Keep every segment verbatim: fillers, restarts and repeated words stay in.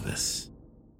Elvis.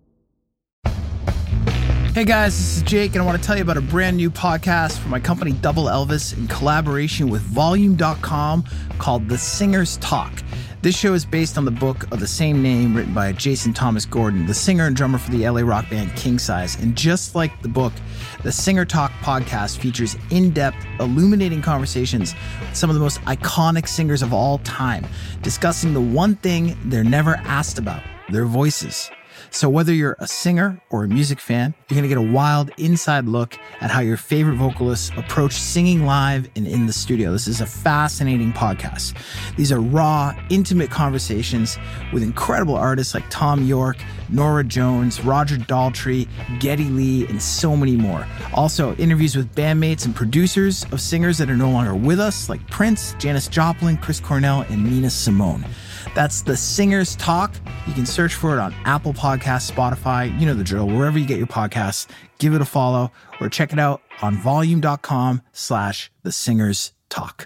Hey guys, this is Jake, and I want to tell you about a brand new podcast from my company Double Elvis in collaboration with Volume dot com called The Singer's Talk. This show is based on the book of the same name written by Jason Thomas Gordon, the singer and drummer for the L A rock band King Size. And just like the book, the Singer Talk podcast features in-depth, illuminating conversations with some of the most iconic singers of all time, discussing the one thing they're never asked about, their voices. So whether you're a singer or a music fan, you're going to get a wild inside look at how your favorite vocalists approach singing live and in the studio. This is a fascinating podcast. These are raw, intimate conversations with incredible artists like Thom Yorke, Norah Jones, Roger Daltrey, Geddy Lee, and so many more. Also, interviews with bandmates and producers of singers that are no longer with us, like Prince, Janis Joplin, Chris Cornell, and Nina Simone. That's The Singer's Talk. You can search for it on Apple Podcasts, Spotify, you know the drill, wherever you get your podcasts. Give it a follow or check it out on volume.com slash The Singer's Talk.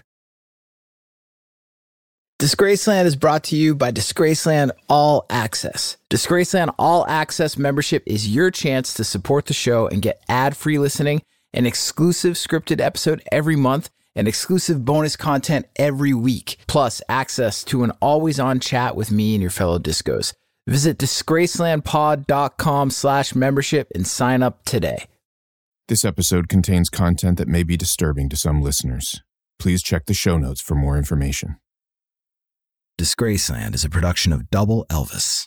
Disgraceland is brought to you by Disgraceland All Access. Disgraceland All Access membership is your chance to support the show and get ad-free listening, an exclusive scripted episode every month, and exclusive bonus content every week, plus access to an always-on chat with me and your fellow discos. Visit disgracelandpod.com slash membership and sign up today. This episode contains content that may be disturbing to some listeners. Please check the show notes for more information. Disgraceland is a production of Double Elvis.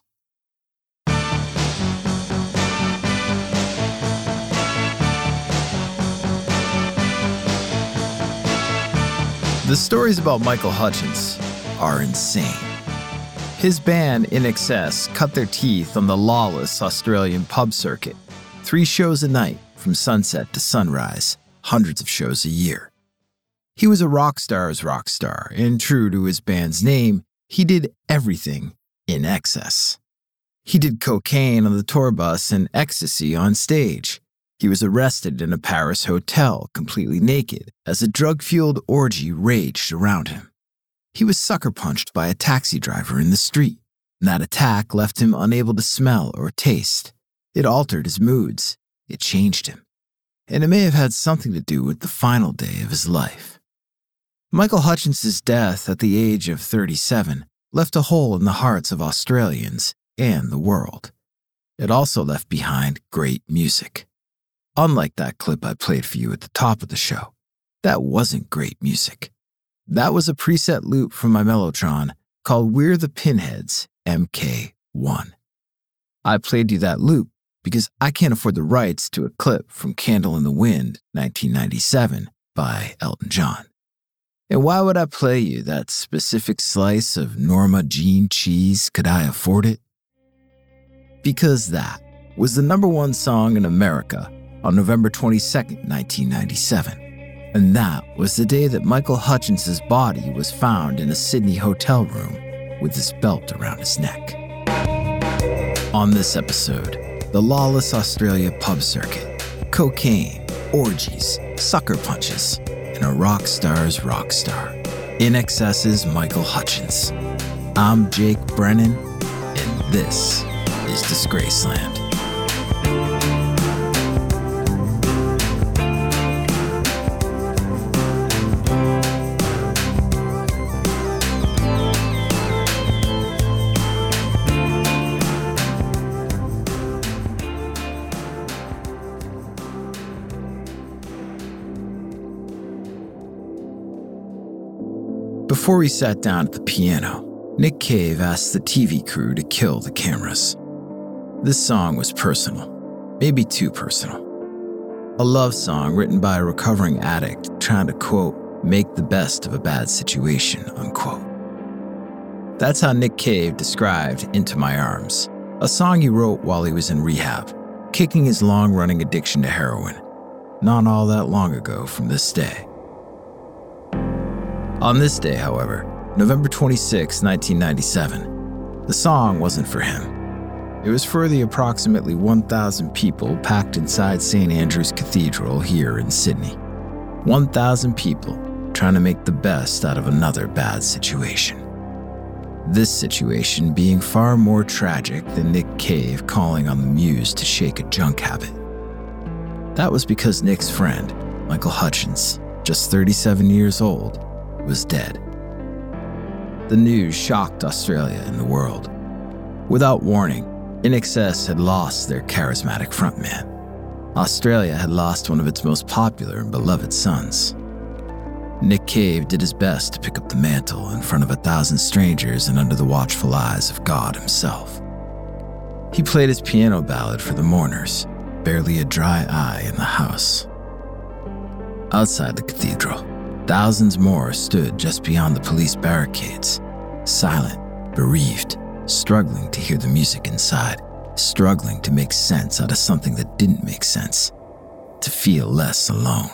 The stories about Michael Hutchence are insane. His band, I N X S, cut their teeth on the lawless Australian pub circuit. Three shows a night, from sunset to sunrise, hundreds of shows a year. He was a rock star's rock star, and true to his band's name, he did everything in excess. He did cocaine on the tour bus and ecstasy on stage. He was arrested in a Paris hotel, completely naked, as a drug-fueled orgy raged around him. He was sucker-punched by a taxi driver in the street, and that attack left him unable to smell or taste. It altered his moods. It changed him. And it may have had something to do with the final day of his life. Michael Hutchence's death at the age of thirty-seven left a hole in the hearts of Australians and the world. It also left behind great music. Unlike that clip I played for you at the top of the show, that wasn't great music. That was a preset loop from my Mellotron called We're the Pinheads M K one. I played you that loop because I can't afford the rights to a clip from Candle in the Wind, nineteen ninety-seven, by Elton John. And why would I play you that specific slice of Norma Jean cheese? Could I afford it? Because that was the number one song in America on November twenty-second, nineteen ninety-seven. And that was the day that Michael Hutchence's body was found in a Sydney hotel room with his belt around his neck. On this episode, the lawless Australia pub circuit, cocaine, orgies, sucker punches, and a rock star's rock star, I N X S's Michael Hutchence. I'm Jake Brennan, and this is Disgraceland. Before he sat down at the piano, Nick Cave asked the T V crew to kill the cameras. This song was personal, maybe too personal. A love song written by a recovering addict trying to, quote, make the best of a bad situation, unquote. That's how Nick Cave described Into My Arms, a song he wrote while he was in rehab, kicking his long-running addiction to heroin, not all that long ago from this day. On this day, however, November twenty-sixth, nineteen ninety-seven, the song wasn't for him. It was for the approximately one thousand people packed inside Saint Andrew's Cathedral here in Sydney. one thousand people trying to make the best out of another bad situation. This situation being far more tragic than Nick Cave calling on the Muse to shake a junk habit. That was because Nick's friend, Michael Hutchence, just thirty-seven years old, was dead. The news shocked Australia and the world. Without warning, I N X S had lost their charismatic frontman. Australia had lost one of its most popular and beloved sons. Nick Cave did his best to pick up the mantle in front of a thousand strangers and under the watchful eyes of God himself. He played his piano ballad for the mourners, barely a dry eye in the house. Outside the cathedral, thousands more stood just beyond the police barricades, silent, bereaved, struggling to hear the music inside, struggling to make sense out of something that didn't make sense, to feel less alone.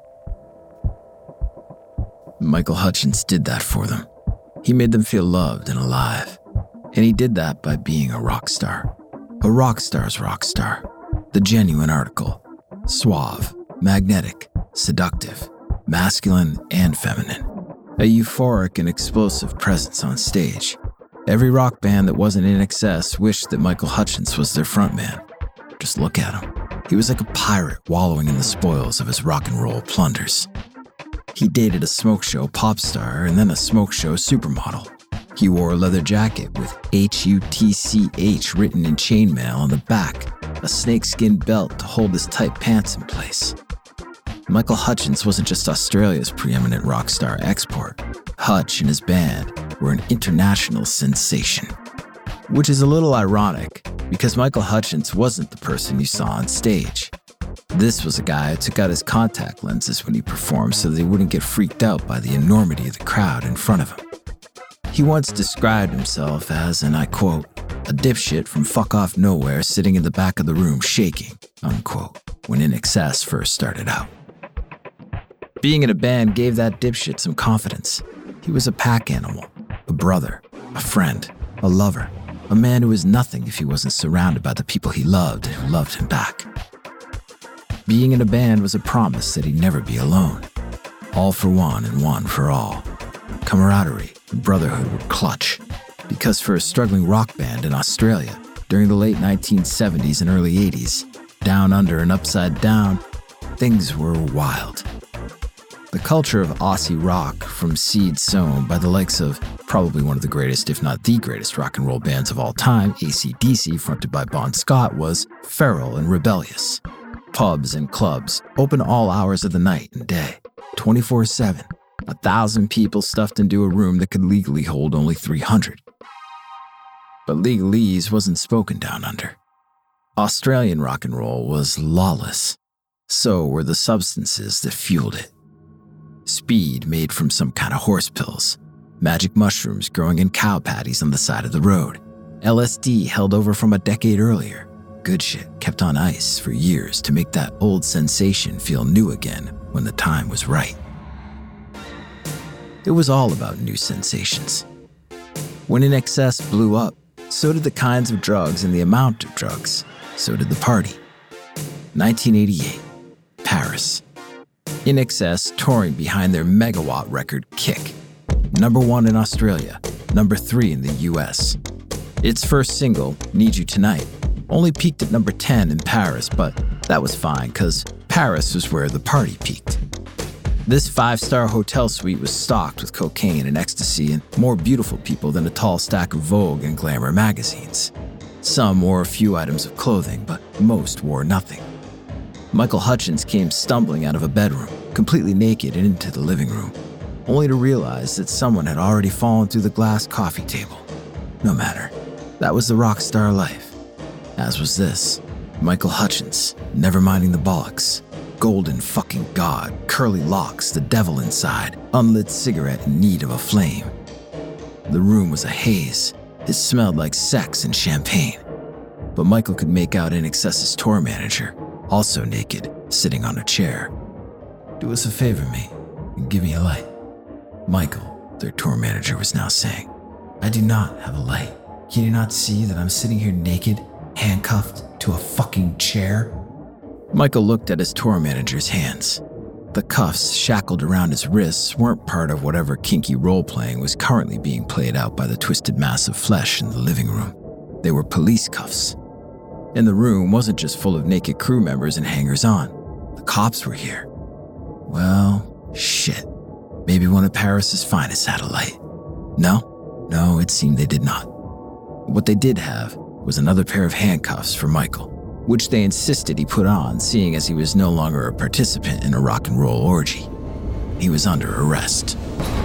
Michael Hutchence did that for them. He made them feel loved and alive. And he did that by being a rock star. A rock star's rock star. The genuine article. Suave, magnetic, seductive, masculine and feminine. A euphoric and explosive presence on stage. Every rock band that wasn't I N X S wished that Michael Hutchence was their frontman. Just look at him. He was like a pirate wallowing in the spoils of his rock and roll plunders. He dated a smoke show pop star and then a smoke show supermodel. He wore a leather jacket with H U T C H written in chainmail on the back, a snakeskin belt to hold his tight pants in place. Michael Hutchence wasn't just Australia's preeminent rock star export. Hutch and his band were an international sensation. Which is a little ironic, because Michael Hutchence wasn't the person you saw on stage. This was a guy who took out his contact lenses when he performed so that he wouldn't get freaked out by the enormity of the crowd in front of him. He once described himself as, and I quote, a dipshit from fuck off nowhere sitting in the back of the room shaking, unquote, when I N X S first started out. Being in a band gave that dipshit some confidence. He was a pack animal, a brother, a friend, a lover, a man who was nothing if he wasn't surrounded by the people he loved and who loved him back. Being in a band was a promise that he'd never be alone. All for one and one for all. Camaraderie and brotherhood were clutch. Because for a struggling rock band in Australia during the late nineteen seventies and early eighties, down under and upside down, things were wild. The culture of Aussie rock, from seed sown by the likes of probably one of the greatest, if not the greatest rock and roll bands of all time, A C D C, fronted by Bon Scott, was feral and rebellious. Pubs and clubs, open all hours of the night and day, twenty-four seven. A thousand people stuffed into a room that could legally hold only three hundred. But legalese wasn't spoken down under. Australian rock and roll was lawless. So were the substances that fueled it. Speed made from some kind of horse pills, magic mushrooms growing in cow patties on the side of the road, L S D held over from a decade earlier, good shit kept on ice for years to make that old sensation feel new again when the time was right. It was all about new sensations. When I N X S blew up, so did the kinds of drugs and the amount of drugs. So did the party. nineteen eighty-eight, Paris. I N X S touring behind their megawatt record Kick. Number one in Australia, number three in the U S. Its first single, Need You Tonight, only peaked at number ten in Paris, but that was fine because Paris was where the party peaked. This five-star hotel suite was stocked with cocaine and ecstasy and more beautiful people than a tall stack of Vogue and Glamour magazines. Some wore a few items of clothing, but most wore nothing. Michael Hutchence came stumbling out of a bedroom, completely naked, and into the living room, only to realize that someone had already fallen through the glass coffee table. No matter. That was the rock star life. As was this. Michael Hutchence, never minding the bollocks. Golden fucking god, curly locks, the devil inside, unlit cigarette in need of a flame. The room was a haze. It smelled like sex and champagne. But Michael could make out I N X S's tour manager, also naked, sitting on a chair. Do us a favor, mate, and give me a light. Michael, their tour manager was now saying, I do not have a light. Can you not see that I'm sitting here naked, handcuffed to a fucking chair? Michael looked at his tour manager's hands. The cuffs shackled around his wrists weren't part of whatever kinky role-playing was currently being played out by the twisted mass of flesh in the living room. They were police cuffs. And the room wasn't just full of naked crew members and hangers-on. The cops were here. Well, shit. Maybe one of Paris's finest had a light. No, no, it seemed they did not. What they did have was another pair of handcuffs for Michael, which they insisted he put on, seeing as he was no longer a participant in a rock and roll orgy. He was under arrest.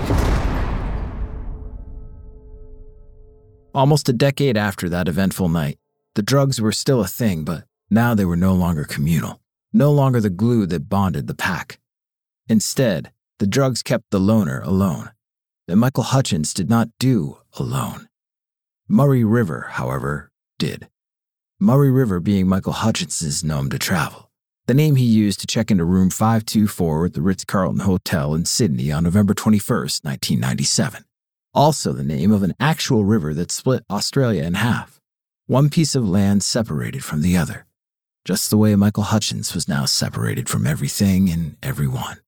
Almost a decade after that eventful night, the drugs were still a thing, but now they were no longer communal, no longer the glue that bonded the pack. Instead, the drugs kept the loner alone, and Michael Hutchins did not do alone. Murray River, however, did. Murray River being Michael Hutchins' nom de travel, the name he used to check into room five two four at the Ritz-Carlton Hotel in Sydney on November twenty-first, nineteen ninety-seven. Also the name of an actual river that split Australia in half. One piece of land separated from the other, just the way Michael Hutchins was now separated from everything and everyone.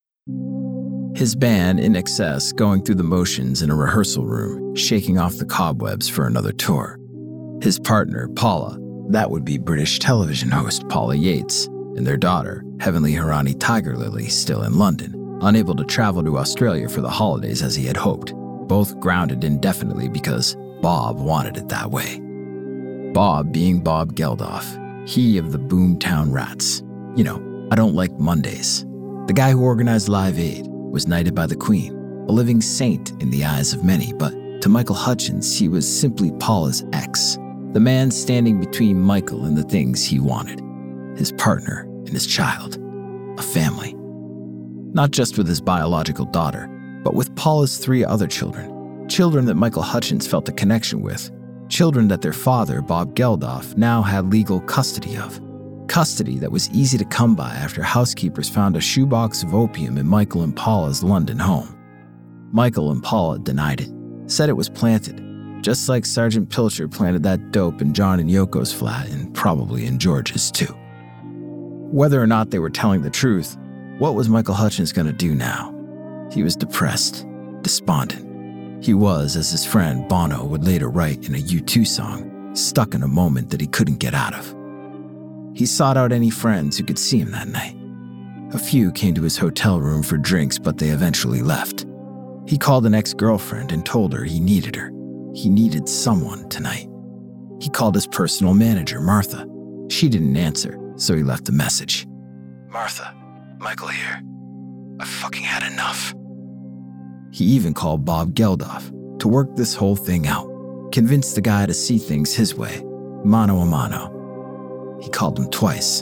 His band, In Excess, going through the motions in a rehearsal room, shaking off the cobwebs for another tour. His partner, Paula, that would be British television host Paula Yates, and their daughter, Heavenly Hirani Tiger Lily, still in London, unable to travel to Australia for the holidays as he had hoped, both grounded indefinitely because Bob wanted it that way. Bob being Bob Geldof, he of the Boomtown Rats. You know, I don't like Mondays. The guy who organized Live Aid was knighted by the Queen, a living saint in the eyes of many, but to Michael Hutchins, he was simply Paula's ex, the man standing between Michael and the things he wanted, his partner and his child, a family. Not just with his biological daughter, but with Paula's three other children, children that Michael Hutchins felt a connection with, children that their father, Bob Geldof, now had legal custody of. Custody that was easy to come by after housekeepers found a shoebox of opium in Michael and Paula's London home. Michael and Paula denied it, said it was planted, just like Sergeant Pilcher planted that dope in John and Yoko's flat and probably in George's too. Whether or not they were telling the truth, what was Michael Hutchins going to do now? He was depressed, despondent. He was, as his friend Bono would later write in a U two song, stuck in a moment that he couldn't get out of. He sought out any friends who could see him that night. A few came to his hotel room for drinks, but they eventually left. He called an ex-girlfriend and told her he needed her. He needed someone tonight. He called his personal manager, Martha. She didn't answer, so he left a message. "Martha, Michael here. I've fucking had enough." He even called Bob Geldof to work this whole thing out, convince the guy to see things his way, mano a mano. He called him twice.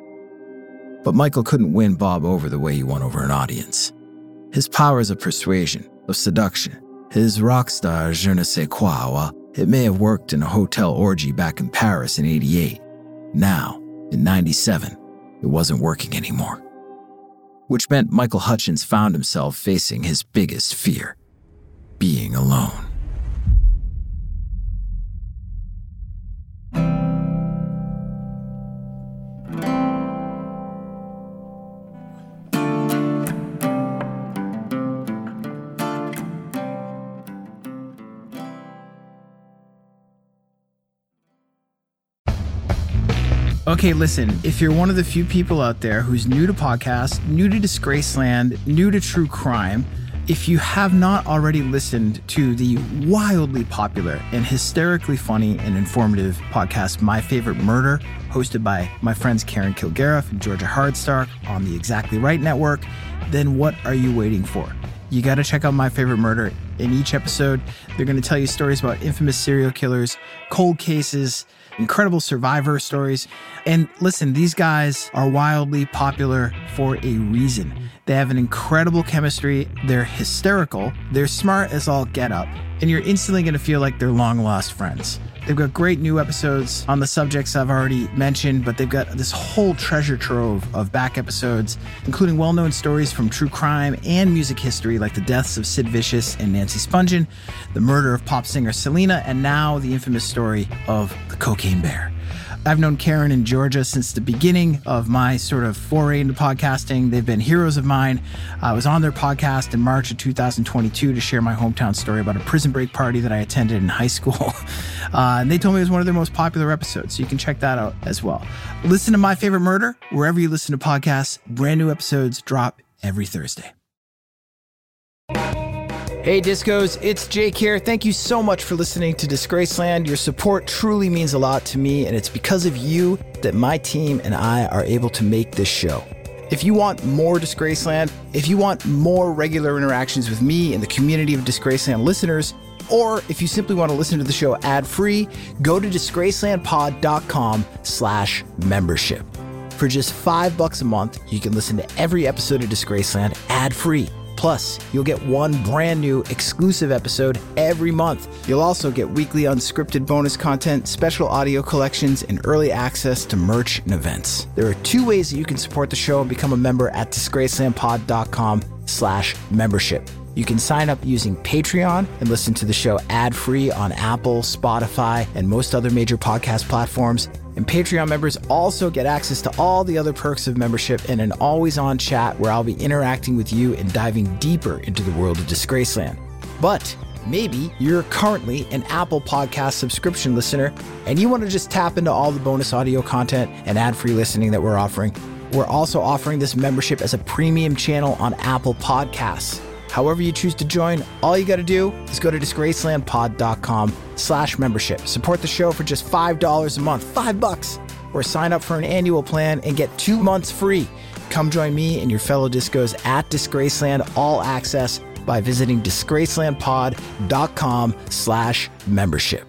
But Michael couldn't win Bob over the way he won over an audience. His powers of persuasion, of seduction, his rock star je ne sais quoi, while it may have worked in a hotel orgy back in Paris in eighty-eight, now, in ninety-seven, it wasn't working anymore. Which meant Michael Hutchins found himself facing his biggest fear, being alone. Okay, listen, if you're one of the few people out there who's new to podcasts, new to Disgraceland, new to true crime, if you have not already listened to the wildly popular and hysterically funny and informative podcast, My Favorite Murder, hosted by my friends Karen Kilgariff and Georgia Hardstark on the Exactly Right Network, then what are you waiting for? You got to check out My Favorite Murder. In each episode, they're going to tell you stories about infamous serial killers, cold cases, incredible survivor stories. And listen, these guys are wildly popular for a reason. They have an incredible chemistry. They're hysterical. They're smart as all get up. And you're instantly going to feel like they're long lost friends. They've got great new episodes on the subjects I've already mentioned, but they've got this whole treasure trove of back episodes, including well-known stories from true crime and music history, like the deaths of Sid Vicious and Nancy Spungen, the murder of pop singer Selena, and now the infamous story of the Cocaine Bear. I've known Karen and Georgia since the beginning of my sort of foray into podcasting. They've been heroes of mine. I was on their podcast in March of two thousand twenty-two to share my hometown story about a prison break party that I attended in high school. Uh, and they told me it was one of their most popular episodes, so you can check that out as well. Listen to My Favorite Murder wherever you listen to podcasts. Brand new episodes drop every Thursday. Hey Discos, it's Jake here. Thank you so much for listening to Disgraceland. Your support truly means a lot to me, and it's because of you that my team and I are able to make this show. If you want more Disgraceland, if you want more regular interactions with me and the community of Disgraceland listeners, or if you simply want to listen to the show ad-free, go to disgracelandpod.com slash membership. For just five bucks a month, you can listen to every episode of Disgraceland ad-free. Plus, you'll get one brand new exclusive episode every month. You'll also get weekly unscripted bonus content, special audio collections, and early access to merch and events. There are two ways that you can support the show and become a member at disgracelandpod.com slash membership. You can sign up using Patreon and listen to the show ad-free on Apple, Spotify, and most other major podcast platforms. And Patreon members also get access to all the other perks of membership and an always-on chat where I'll be interacting with you and diving deeper into the world of Disgraceland. But maybe you're currently an Apple Podcast subscription listener and you want to just tap into all the bonus audio content and ad-free listening that we're offering. We're also offering this membership as a premium channel on Apple Podcasts. However you choose to join, all you got to do is go to disgracelandpod.com slash membership. Support the show for just five dollars a month, five bucks, or sign up for an annual plan and get two months free. Come join me and your fellow discos at Disgraceland All Access by visiting disgracelandpod.com slash membership.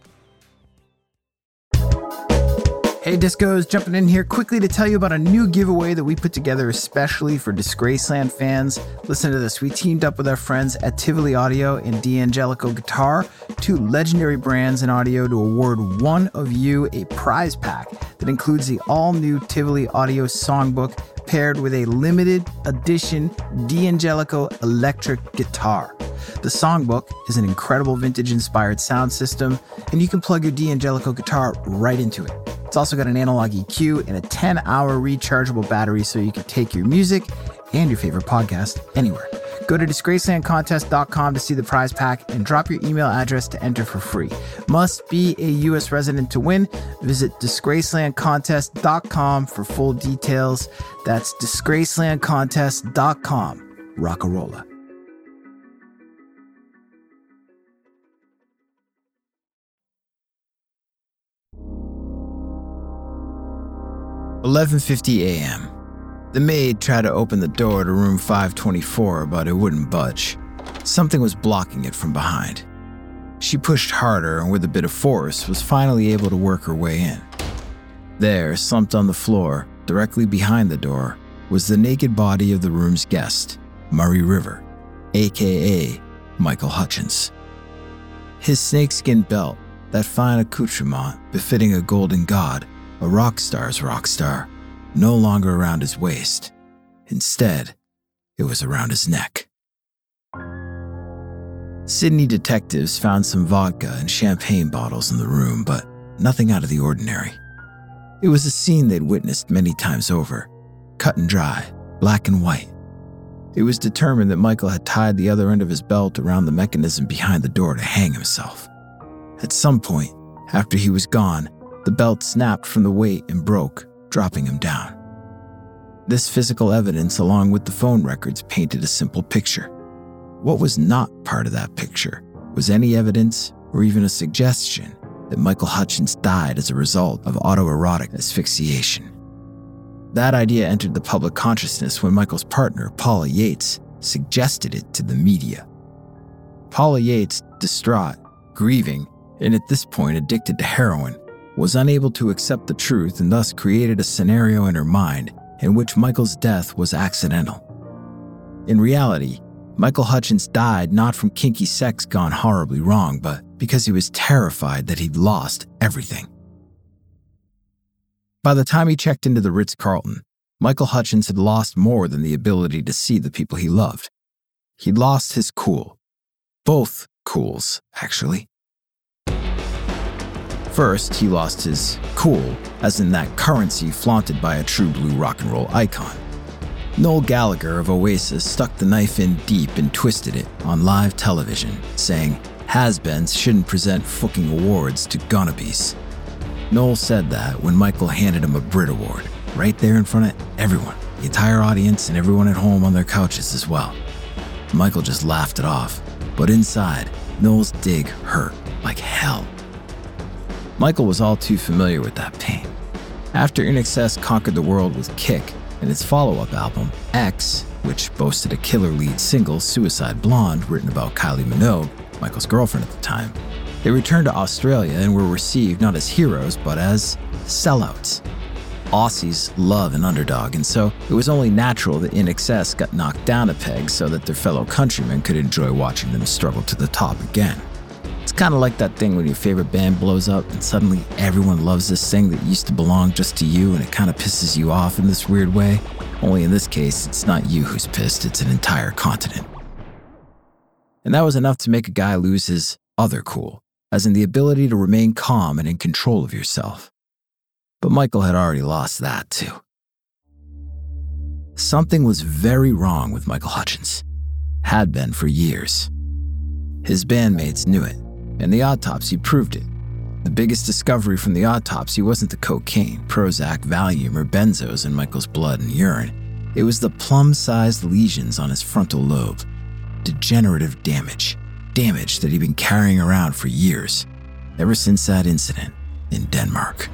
Hey Discos, jumping in here quickly to tell you about a new giveaway that we put together especially for Disgraceland fans. Listen to this. We teamed up with our friends at Tivoli Audio and D'Angelico Guitar, two legendary brands in audio, to award one of you a prize pack that includes the all-new Tivoli Audio songbook paired with a limited edition D'Angelico electric guitar. The songbook is an incredible vintage-inspired sound system, and you can plug your D'Angelico guitar right into it. It's also got an analog E Q and a ten-hour rechargeable battery so you can take your music and your favorite podcast anywhere. Go to disgraceland contest dot com to see the prize pack and drop your email address to enter for free. Must be a U S resident to win. Visit disgraceland contest dot com for full details. That's disgraceland contest dot com. Rockarola. eleven fifty a.m. The maid tried to open the door to room five twenty-four, but it wouldn't budge. Something was blocking it from behind. She pushed harder and with a bit of force was finally able to work her way in. There, slumped on the floor, directly behind the door, was the naked body of the room's guest, Murray River, aka Michael Hutchins. His snakeskin belt, that fine accoutrement befitting a golden god, a rock star's rock star, no longer around his waist. Instead, it was around his neck. Sydney detectives found some vodka and champagne bottles in the room, but nothing out of the ordinary. It was a scene they'd witnessed many times over, cut and dry, black and white. It was determined that Michael had tied the other end of his belt around the mechanism behind the door to hang himself. At some point, after he was gone, the belt snapped from the weight and broke, dropping him down. This physical evidence, along with the phone records, painted a simple picture. What was not part of that picture was any evidence or even a suggestion that Michael Hutchins died as a result of autoerotic asphyxiation. That idea entered the public consciousness when Michael's partner, Paula Yates, suggested it to the media. Paula Yates, distraught, grieving, and at this point addicted to heroin, was unable to accept the truth and thus created a scenario in her mind in which Michael's death was accidental. In reality, Michael Hutchins died not from kinky sex gone horribly wrong, but because he was terrified that he'd lost everything. By the time he checked into the Ritz-Carlton, Michael Hutchins had lost more than the ability to see the people he loved. He'd lost his cool. Both cools, actually. First, he lost his cool, as in that currency flaunted by a true blue rock and roll icon. Noel Gallagher of Oasis stuck the knife in deep and twisted it on live television, saying has-beens shouldn't present fucking awards to gonnabes. Noel said that when Michael handed him a Brit Award, right there in front of everyone, the entire audience and everyone at home on their couches as well. Michael just laughed it off, but inside, Noel's dig hurt like hell. Michael was all too familiar with that pain. After I N X S conquered the world with Kick and its follow-up album, X, which boasted a killer lead single, Suicide Blonde, written about Kylie Minogue, Michael's girlfriend at the time, they returned to Australia and were received not as heroes, but as sellouts. Aussies love an underdog, and so it was only natural that I N X S got knocked down a peg so that their fellow countrymen could enjoy watching them struggle to the top again. It's kind of like that thing when your favorite band blows up and suddenly everyone loves this thing that used to belong just to you, and it kind of pisses you off in this weird way. Only in this case, it's not you who's pissed, it's an entire continent. And that was enough to make a guy lose his other cool, as in the ability to remain calm and in control of yourself. But Michael had already lost that too. Something was very wrong with Michael Hutchence. Had been for years. His bandmates knew it, and the autopsy proved it. The biggest discovery from the autopsy wasn't the cocaine, Prozac, Valium, or benzos in Michael's blood and urine. It was the plum-sized lesions on his frontal lobe. Degenerative damage. Damage that he'd been carrying around for years, ever since that incident in Denmark.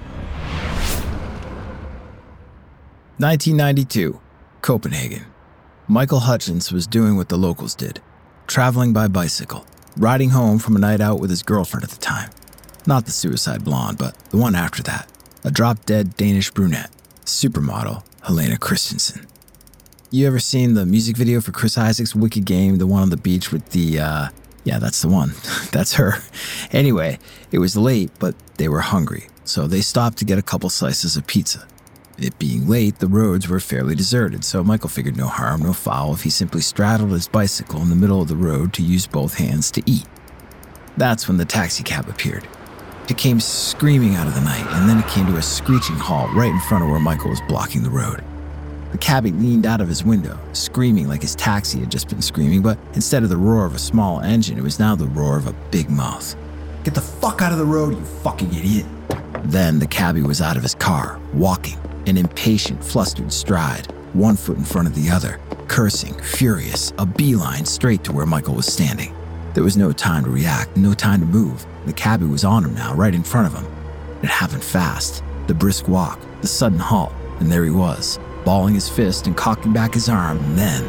nineteen ninety-two, Copenhagen. Michael Hutchence was doing what the locals did, traveling by bicycle, riding home from a night out with his girlfriend at the time. Not the Suicide Blonde, but the one after that, a drop-dead Danish brunette, supermodel Helena Christensen. You ever seen the music video for Chris Isaak's Wicked Game, the one on the beach with the, uh, yeah, that's the one. That's her. Anyway, it was late, but they were hungry, so they stopped to get a couple slices of pizza. It being late, the roads were fairly deserted, so Michael figured no harm, no foul if he simply straddled his bicycle in the middle of the road to use both hands to eat. That's when the taxi cab appeared. It came screaming out of the night, and then it came to a screeching halt right in front of where Michael was blocking the road. The cabbie leaned out of his window, screaming like his taxi had just been screaming, but instead of the roar of a small engine, it was now the roar of a big mouth. "Get the fuck out of the road, you fucking idiot." Then the cabbie was out of his car, walking, an impatient, flustered stride, one foot in front of the other, cursing, furious, a beeline straight to where Michael was standing. There was no time to react, no time to move. The cabbie was on him now, right in front of him. It happened fast, the brisk walk, the sudden halt, and there he was, balling his fist and cocking back his arm, and then...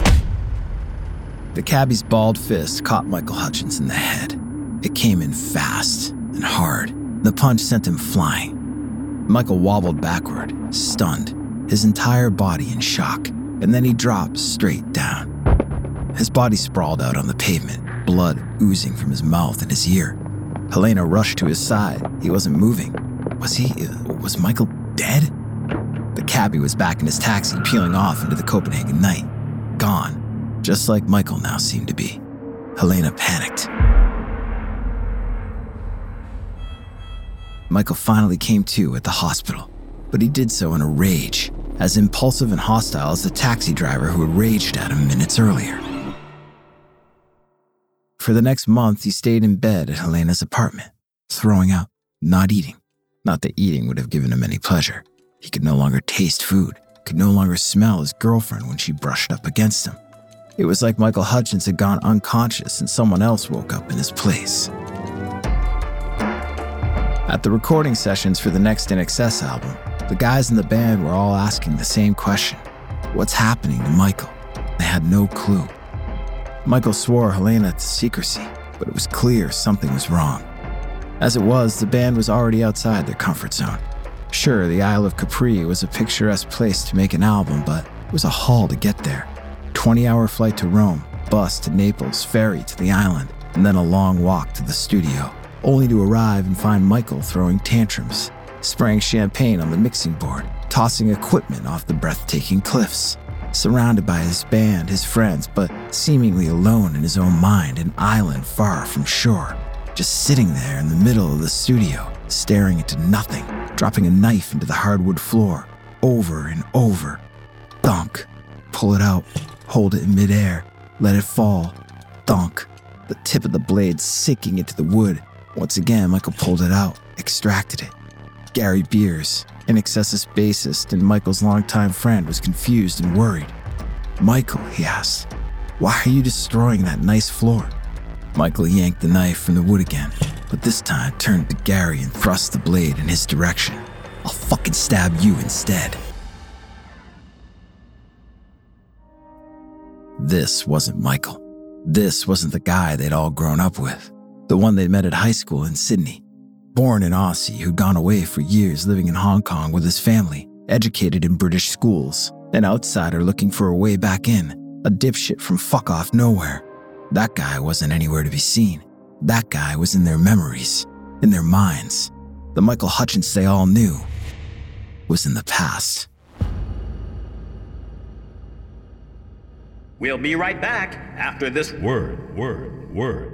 The cabbie's balled fist caught Michael Hutchence in the head. It came in fast and hard. The punch sent him flying. Michael wobbled backward, stunned, his entire body in shock, and then he dropped straight down. His body sprawled out on the pavement, blood oozing from his mouth and his ear. Helena rushed to his side. He wasn't moving. Was he... was Michael dead? The cabbie was back in his taxi, peeling off into the Copenhagen night. Gone, just like Michael now seemed to be. Helena panicked. Michael finally came to at the hospital, but he did so in a rage, as impulsive and hostile as the taxi driver who had raged at him minutes earlier. For the next month, he stayed in bed at Helena's apartment, throwing up, not eating. Not that eating would have given him any pleasure. He could no longer taste food, could no longer smell his girlfriend when she brushed up against him. It was like Michael Hutchence had gone unconscious and someone else woke up in his place. At the recording sessions for the next I N X S album, the guys in the band were all asking the same question. What's happening to Michael? They had no clue. Michael swore Helena to secrecy, but it was clear something was wrong. As it was, the band was already outside their comfort zone. Sure, the Isle of Capri was a picturesque place to make an album, but it was a haul to get there. twenty-hour flight to Rome, bus to Naples, ferry to the island, and then a long walk to the studio, only to arrive and find Michael throwing tantrums, spraying champagne on the mixing board, tossing equipment off the breathtaking cliffs, surrounded by his band, his friends, but seemingly alone in his own mind, an island far from shore, just sitting there in the middle of the studio, staring into nothing, dropping a knife into the hardwood floor, over and over. Thunk. Pull it out, hold it in midair, let it fall. Thunk. The tip of the blade sinking into the wood. Once again, Michael pulled it out, extracted it. Gary Beers, I N X S's bassist and Michael's longtime friend, was confused and worried. "Michael," he asked, "why are you destroying that nice floor?" Michael yanked the knife from the wood again, but this time turned to Gary and thrust the blade in his direction. "I'll fucking stab you instead." This wasn't Michael. This wasn't the guy they'd all grown up with, the one they'd met at high school in Sydney. Born an Aussie who'd gone away for years living in Hong Kong with his family, educated in British schools, an outsider looking for a way back in, a dipshit from fuck-off nowhere. That guy wasn't anywhere to be seen. That guy was in their memories, in their minds. The Michael Hutchence they all knew was in the past. We'll be right back after this word, word, word.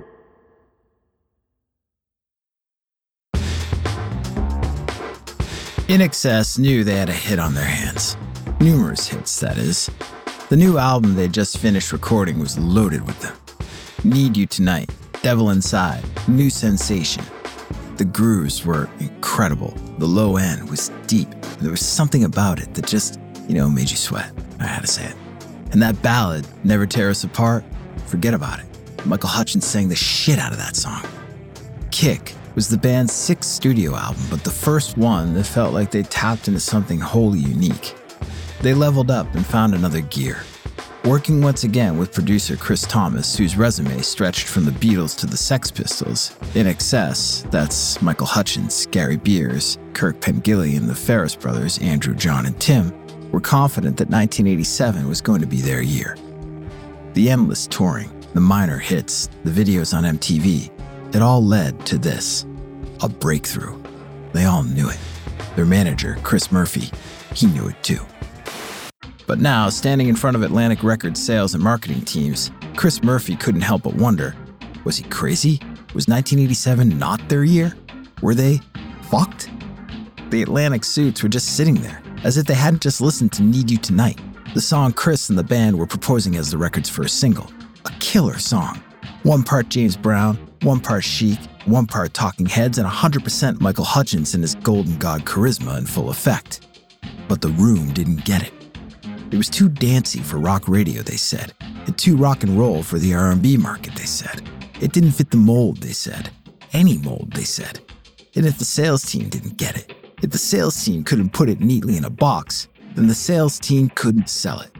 I N X S knew they had a hit on their hands. Numerous hits, that is. The new album they'd just finished recording was loaded with them. Need You Tonight, Devil Inside, New Sensation. The grooves were incredible. The low end was deep. There was something about it that just, you know, made you sweat. I had to say it. And that ballad, Never Tear Us Apart, forget about it. Michael Hutchence sang the shit out of that song. Kick was the band's sixth studio album, but the first one that felt like they tapped into something wholly unique. They leveled up and found another gear. Working once again with producer Chris Thomas, whose resume stretched from the Beatles to the Sex Pistols, I N X S, that's Michael Hutchence, Gary Beers, Kirk Pengilly, the Ferris brothers, Andrew, John, and Tim, were confident that nineteen eighty-seven was going to be their year. The endless touring, the minor hits, the videos on M T V, it all led to this, a breakthrough. They all knew it. Their manager, Chris Murphy, he knew it too. But now, standing in front of Atlantic Records sales and marketing teams, Chris Murphy couldn't help but wonder, was he crazy? Was nineteen eighty-seven not their year? Were they fucked? The Atlantic suits were just sitting there, as if they hadn't just listened to Need You Tonight, the song Chris and the band were proposing as the record's first single. A killer song. One part James Brown, one part Chic, one part Talking Heads, and one hundred percent Michael Hutchence and his Golden God charisma in full effect. But the room didn't get it. It was too dancey for rock radio, they said, and too rock and roll for the R and B market, they said. It didn't fit the mold, they said. Any mold, they said. And if the sales team didn't get it, if the sales team couldn't put it neatly in a box, then the sales team couldn't sell it.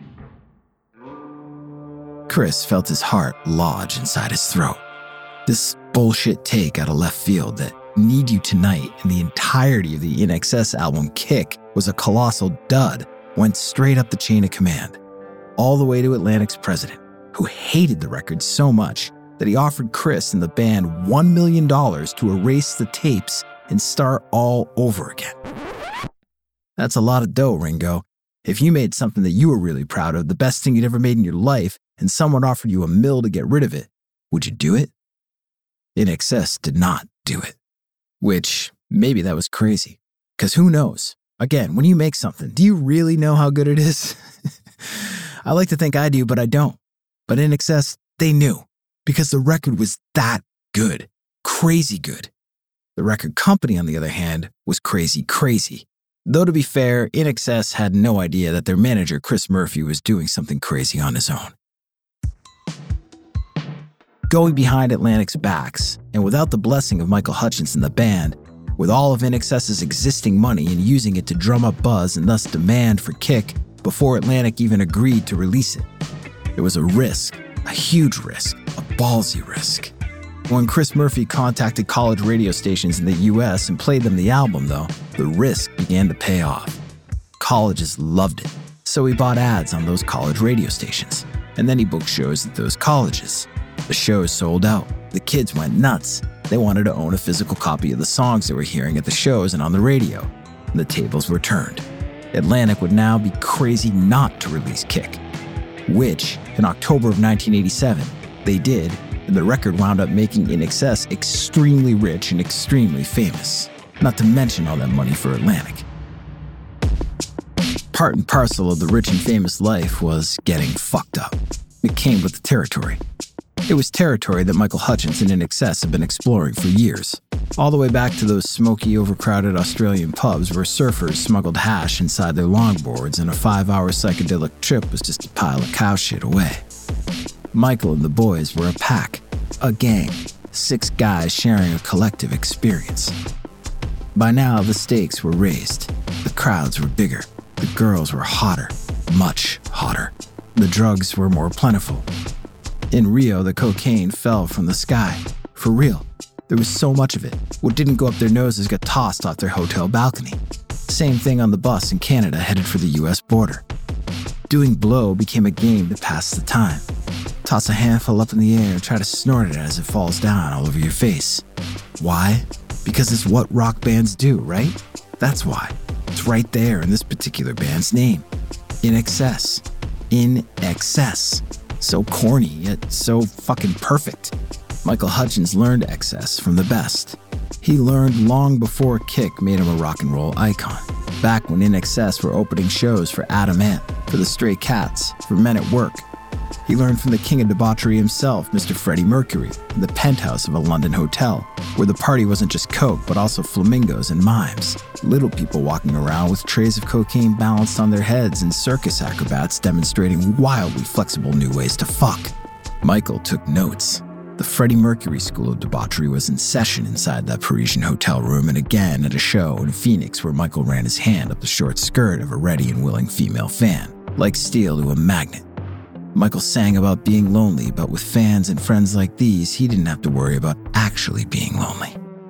Chris felt his heart lodge inside his throat. This bullshit take out of left field that Need You Tonight and the entirety of the I N X S album Kick was a colossal dud went straight up the chain of command, all the way to Atlantic's president, who hated the record so much that he offered Chris and the band one million dollars to erase the tapes and start all over again. That's a lot of dough, Ringo. If you made something that you were really proud of, the best thing you'd ever made in your life, and someone offered you a mill to get rid of it, would you do it? I N X S did not do it. Which, maybe that was crazy. Because who knows? Again, when you make something, do you really know how good it is? I like to think I do, but I don't. But I N X S, they knew. Because the record was that good. Crazy good. The record company, on the other hand, was crazy crazy. Though to be fair, I N X S had no idea that their manager, Chris Murphy, was doing something crazy on his own. Going behind Atlantic's backs, and without the blessing of Michael Hutchence and the band, with all of I N X S's existing money and using it to drum up buzz and thus demand for Kick before Atlantic even agreed to release it. It was a risk, a huge risk, a ballsy risk. When Chris Murphy contacted college radio stations in the U S and played them the album, though, the risk began to pay off. Colleges loved it, so he bought ads on those college radio stations, and then he booked shows at those colleges. The shows sold out. The kids went nuts. They wanted to own a physical copy of the songs they were hearing at the shows and on the radio. And the tables were turned. Atlantic would now be crazy not to release Kick, which, in October of nineteen eighty-seven, they did and the record wound up making I N X S extremely rich and extremely famous, not to mention all that money for Atlantic. Part and parcel of the rich and famous life was getting fucked up. It came with the territory. It was territory that Michael Hutchence and I N X S had been exploring for years, all the way back to those smoky, overcrowded Australian pubs where surfers smuggled hash inside their longboards and a five-hour psychedelic trip was just a pile of cow shit away. Michael and the boys were a pack, a gang, six guys sharing a collective experience. By now, the stakes were raised, the crowds were bigger, the girls were hotter, much hotter. The drugs were more plentiful. In Rio, the cocaine fell from the sky. For real. There was so much of it. What didn't go up their noses got tossed off their hotel balcony. Same thing on the bus in Canada headed for the U S border. Doing blow became a game to pass the time. Toss a handful up in the air and try to snort it as it falls down all over your face. Why? Because it's what rock bands do, right? That's why. It's right there in this particular band's name. I N X S. I N X S. So corny, yet so fucking perfect. Michael Hutchence learned excess from the best. He learned long before Kick made him a rock and roll icon. Back when I N X S were opening shows for Adam Ant, for the Stray Cats, for Men at Work. He learned from the king of debauchery himself, Mister Freddie Mercury, in the penthouse of a London hotel, where the party wasn't just coke, but also flamingos and mimes. Little people walking around with trays of cocaine balanced on their heads and circus acrobats demonstrating wildly flexible new ways to fuck. Michael took notes. The Freddie Mercury school of debauchery was in session inside that Parisian hotel room and again at a show in Phoenix where Michael ran his hand up the short skirt of a ready and willing female fan, like steel to a magnet. Michael sang about being lonely, but with fans and friends like these, he didn't have to worry about actually being lonely.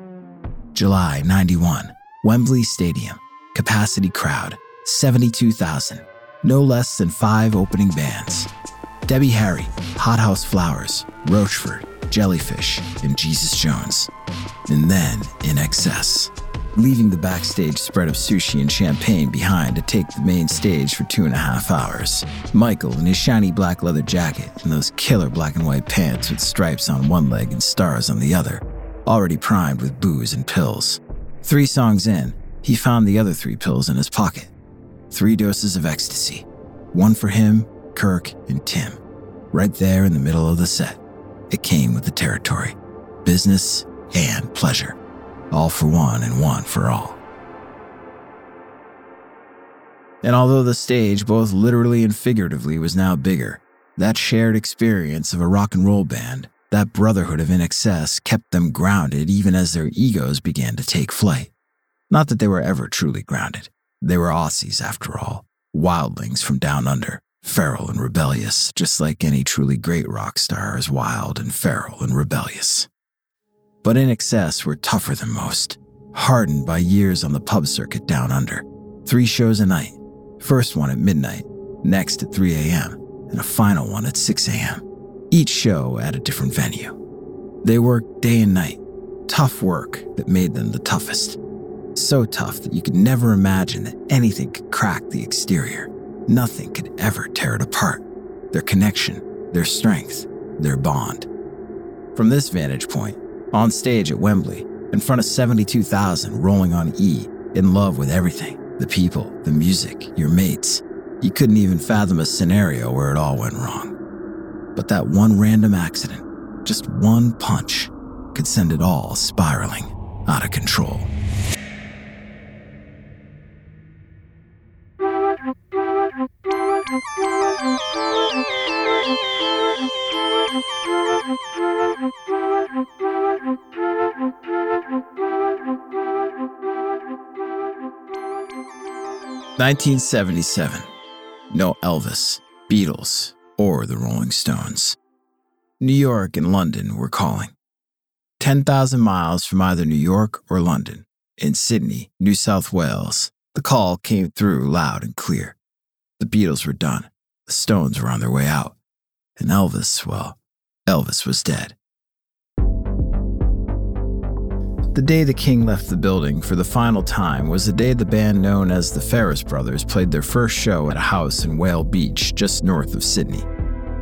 July ninety-one, Wembley Stadium, capacity crowd, seventy-two thousand, no less than five opening bands. Debbie Harry, Hothouse Flowers, Rochford, Jellyfish, and Jesus Jones. And then I N X S. Leaving the backstage spread of sushi and champagne behind to take the main stage for two and a half hours. Michael in his shiny black leather jacket and those killer black and white pants with stripes on one leg and stars on the other, already primed with booze and pills. Three songs in, he found the other three pills in his pocket. Three doses of ecstasy. One for him, Kirk, and Tim. Right there in the middle of the set. It came with the territory. Business and pleasure. All for one and one for all. And although the stage, both literally and figuratively, was now bigger, that shared experience of a rock and roll band, that brotherhood of I N X S, kept them grounded even as their egos began to take flight. Not that they were ever truly grounded. They were Aussies, after all. Wildlings from down under, feral and rebellious, just like any truly great rock star is wild and feral and rebellious. But I N X S were tougher than most, hardened by years on the pub circuit down under. Three shows a night, first one at midnight, next at three a.m., and a final one at six a.m., each show at a different venue. They worked day and night, tough work that made them the toughest. So tough that you could never imagine that anything could crack the exterior. Nothing could ever tear it apart. Their connection, their strength, their bond. From this vantage point, on stage at Wembley, in front of seventy-two thousand rolling on E, in love with everything, the people, the music, your mates, you couldn't even fathom a scenario where it all went wrong. But that one random accident, just one punch, could send it all spiraling out of control. nineteen seventy-seven. No Elvis, Beatles, or the Rolling Stones. New York and London were calling. ten thousand miles from either New York or London, in Sydney, New South Wales, the call came through loud and clear. The Beatles were done. The Stones were on their way out. And Elvis, well, Elvis was dead. The day the King left the building for the final time was the day the band known as the Ferris Brothers played their first show at a house in Whale Beach, just north of Sydney.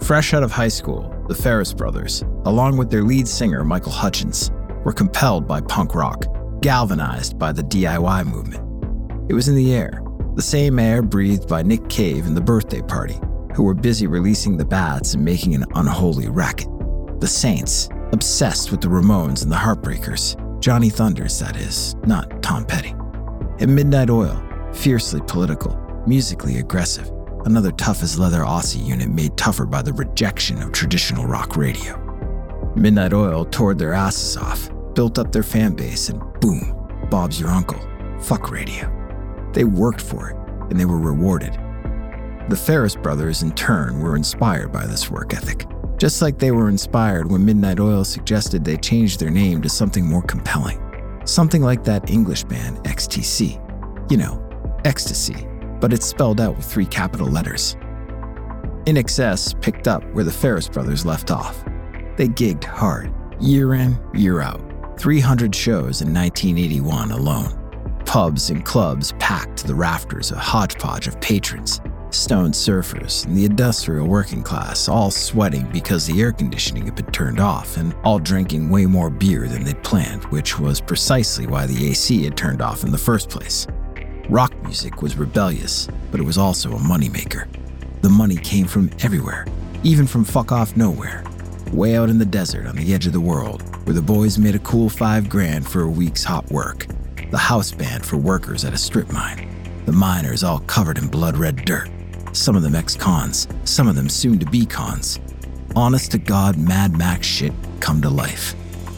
Fresh out of high school, the Ferris Brothers, along with their lead singer Michael Hutchence, were compelled by punk rock, galvanized by the D I Y movement. It was in the air, the same air breathed by Nick Cave and the Birthday Party, who were busy releasing the Bats and making an unholy racket. The Saints, obsessed with the Ramones and the Heartbreakers, Johnny Thunders, that is, not Tom Petty. And Midnight Oil, fiercely political, musically aggressive, another tough-as-leather Aussie unit made tougher by the rejection of traditional rock radio. Midnight Oil toured their asses off, built up their fan base, and boom, Bob's your uncle. Fuck radio. They worked for it, and they were rewarded. The Ferris Brothers, in turn, were inspired by this work ethic, just like they were inspired when Midnight Oil suggested they change their name to something more compelling. Something like that English band X T C. You know, ecstasy, but it's spelled out with three capital letters. I N X S picked up where the Ferris Brothers left off. They gigged hard, year in, year out, three hundred shows in nineteen eighty-one alone. Pubs and clubs packed to the rafters, a hodgepodge of patrons, stoned surfers, and the industrial working class, all sweating because the air conditioning had been turned off, and all drinking way more beer than they'd planned, which was precisely why the A C had turned off in the first place. Rock music was rebellious, but it was also a moneymaker. The money came from everywhere, even from fuck off nowhere. Way out in the desert on the edge of the world, where the boys made a cool five grand for a week's hot work. The house band for workers at a strip mine. The miners all covered in blood-red dirt. Some of them ex-cons, some of them soon-to-be cons. Honest-to-God Mad Max shit come to life.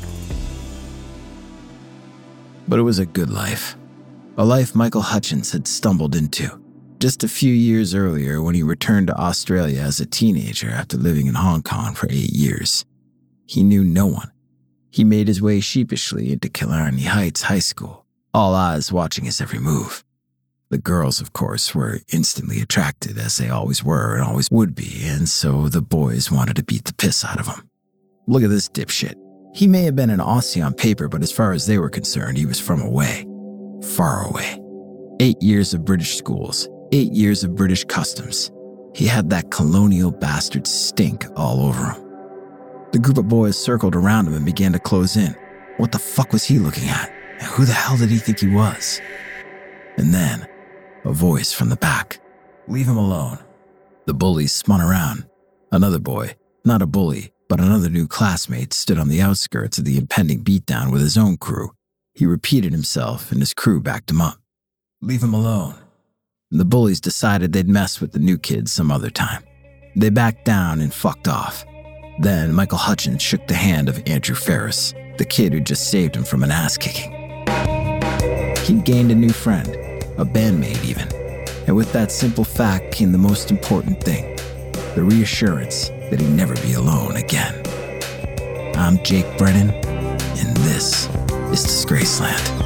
But it was a good life. A life Michael Hutchence had stumbled into just a few years earlier when he returned to Australia as a teenager after living in Hong Kong for eight years. He knew no one. He made his way sheepishly into Killarney Heights High School, all eyes watching his every move. The girls, of course, were instantly attracted, as they always were and always would be, and so the boys wanted to beat the piss out of him. Look at this dipshit. He may have been an Aussie on paper, but as far as they were concerned, he was from away. Far away. Eight years of British schools, eight years of British customs. He had that colonial bastard stink all over him. The group of boys circled around him and began to close in. What the fuck was he looking at? And who the hell did he think he was? And then, a voice from the back. Leave him alone. The bullies spun around. Another boy, not a bully, but another new classmate, stood on the outskirts of the impending beatdown with his own crew. He repeated himself, and his crew backed him up. Leave him alone. And the bullies decided they'd mess with the new kids some other time. They backed down and fucked off. Then Michael Hutchence shook the hand of Andrew Ferris, the kid who just saved him from an ass-kicking. He'd gained a new friend, a bandmate even. And with that simple fact came the most important thing, the reassurance that he'd never be alone again. I'm Jake Brennan, and this is Disgraceland.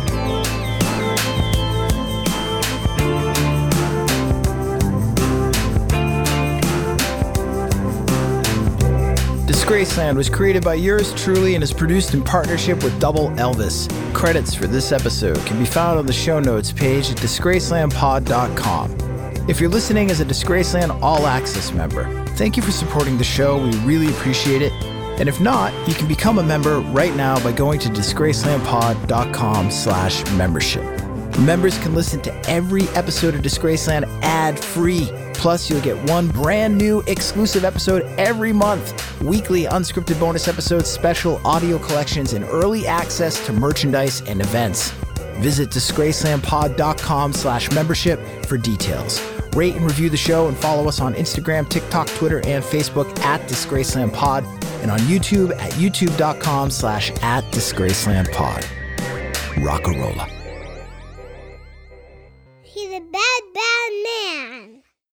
Disgraceland was created by yours truly and is produced in partnership with Double Elvis. Credits for this episode can be found on the show notes page at disgraceland pod dot com. If you're listening as a Disgraceland All Access member, thank you for supporting the show. We really appreciate it. And if not, you can become a member right now by going to disgraceland pod dot com slash membership. Members can listen to every episode of Disgraceland ad-free. Plus, you'll get one brand new exclusive episode every month. Weekly unscripted bonus episodes, special audio collections, and early access to merchandise and events. Visit disgraceland pod dot com slash membership for details. Rate and review the show and follow us on Instagram, TikTok, Twitter, and Facebook at DisgracelandPod, and on YouTube at youtube dot com slash at DisgracelandPod. Rock-a-rolla. He's a bad, bad man.